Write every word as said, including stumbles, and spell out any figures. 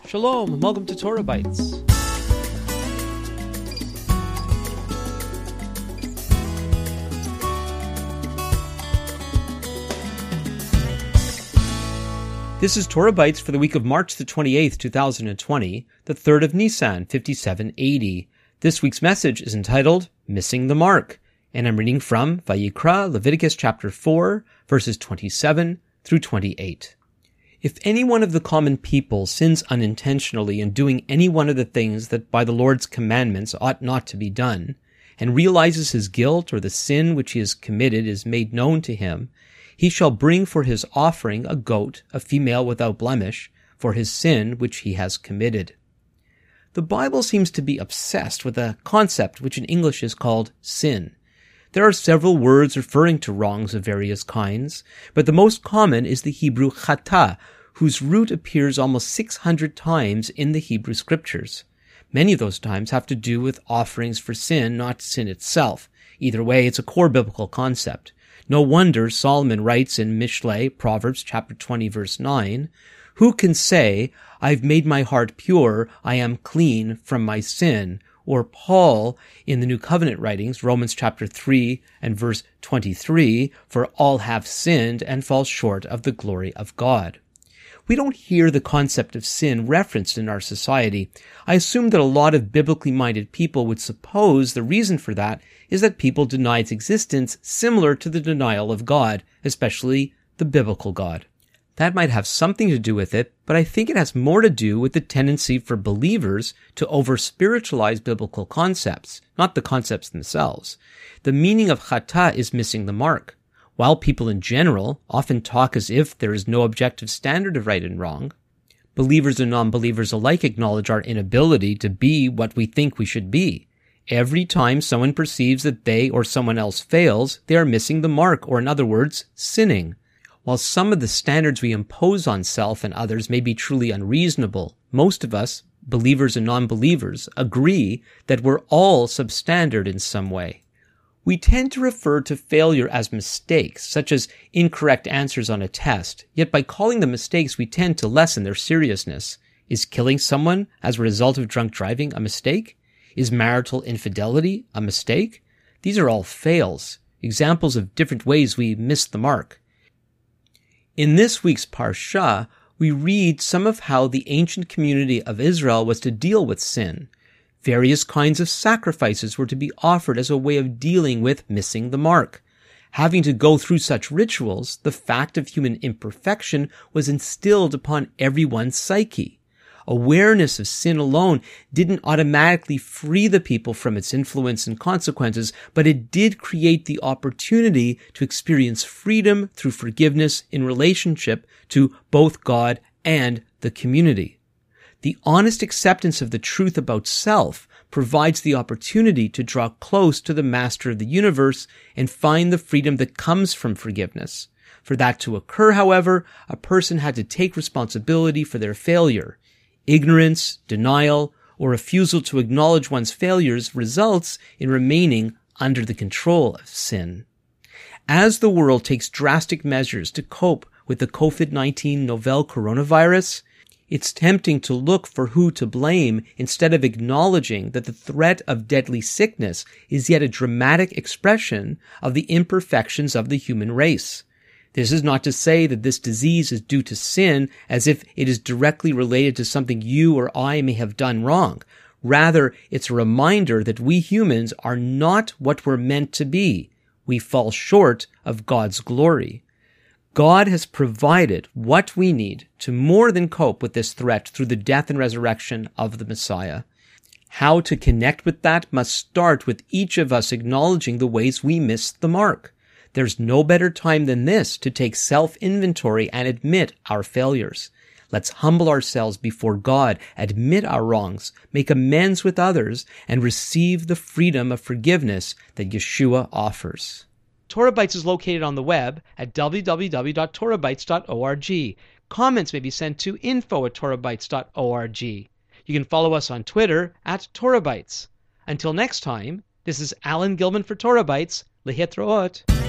Shalom, and welcome to Torah Bites. This is Torah Bites for the week of March the twenty-eighth, two thousand twenty, the third of Nisan, fifty-seven eighty. This week's message is entitled, Missing the Mark, and I'm reading from Vayikra, Leviticus chapter four, verses twenty-seven through twenty-eight. If any one of the common people sins unintentionally in doing any one of the things that by the Lord's commandments ought not to be done, and realizes his guilt or the sin which he has committed is made known to him, he shall bring for his offering a goat, a female without blemish, for his sin which he has committed. The Bible seems to be obsessed with a concept which in English is called sin. There are several words referring to wrongs of various kinds, but the most common is the Hebrew chata, whose root appears almost six hundred times in the Hebrew scriptures. Many of those times have to do with offerings for sin, not sin itself. Either way, it's a core biblical concept. No wonder Solomon writes in Mishlei, Proverbs chapter twenty, verse nine, "Who can say, I've made my heart pure, I am clean from my sin?" Or Paul in the New Covenant writings, Romans chapter three and verse twenty-three, "For all have sinned and fall short of the glory of God." We don't hear the concept of sin referenced in our society. I assume that a lot of biblically minded people would suppose the reason for that is that people deny its existence, similar to the denial of God, especially the biblical God. That might have something to do with it, but I think it has more to do with the tendency for believers to over-spiritualize biblical concepts, not the concepts themselves. The meaning of chata is missing the mark. While people in general often talk as if there is no objective standard of right and wrong, believers and non-believers alike acknowledge our inability to be what we think we should be. Every time someone perceives that they or someone else fails, they are missing the mark, or in other words, sinning. While some of the standards we impose on self and others may be truly unreasonable, most of us, believers and non-believers, agree that we're all substandard in some way. We tend to refer to failure as mistakes, such as incorrect answers on a test, yet by calling them mistakes we tend to lessen their seriousness. Is killing someone as a result of drunk driving a mistake? Is marital infidelity a mistake? These are all fails, examples of different ways we miss the mark. In this week's Parsha, we read some of how the ancient community of Israel was to deal with sin. Various kinds of sacrifices were to be offered as a way of dealing with missing the mark. Having to go through such rituals, the fact of human imperfection was instilled upon everyone's psyche. Awareness of sin alone didn't automatically free the people from its influence and consequences, but it did create the opportunity to experience freedom through forgiveness in relationship to both God and the community. The honest acceptance of the truth about self provides the opportunity to draw close to the Master of the universe and find the freedom that comes from forgiveness. For that to occur, however, a person had to take responsibility for their failure. Ignorance, denial, or refusal to acknowledge one's failures results in remaining under the control of sin. As the world takes drastic measures to cope with the covid nineteen novel coronavirus, it's tempting to look for who to blame instead of acknowledging that the threat of deadly sickness is yet a dramatic expression of the imperfections of the human race. This is not to say that this disease is due to sin as if it is directly related to something you or I may have done wrong. Rather, it's a reminder that we humans are not what we're meant to be. We fall short of God's glory. God has provided what we need to more than cope with this threat through the death and resurrection of the Messiah. How to connect with that must start with each of us acknowledging the ways we missed the mark. There's no better time than this to take self-inventory and admit our failures. Let's humble ourselves before God, admit our wrongs, make amends with others, and receive the freedom of forgiveness that Yeshua offers. Torah Bites is located on the web at w w w dot torah bites dot org. Comments may be sent to info at torah bites dot org. You can follow us on Twitter at Torah Bites. Until next time, this is Alan Gilman for Torah Bites. Lehitraot.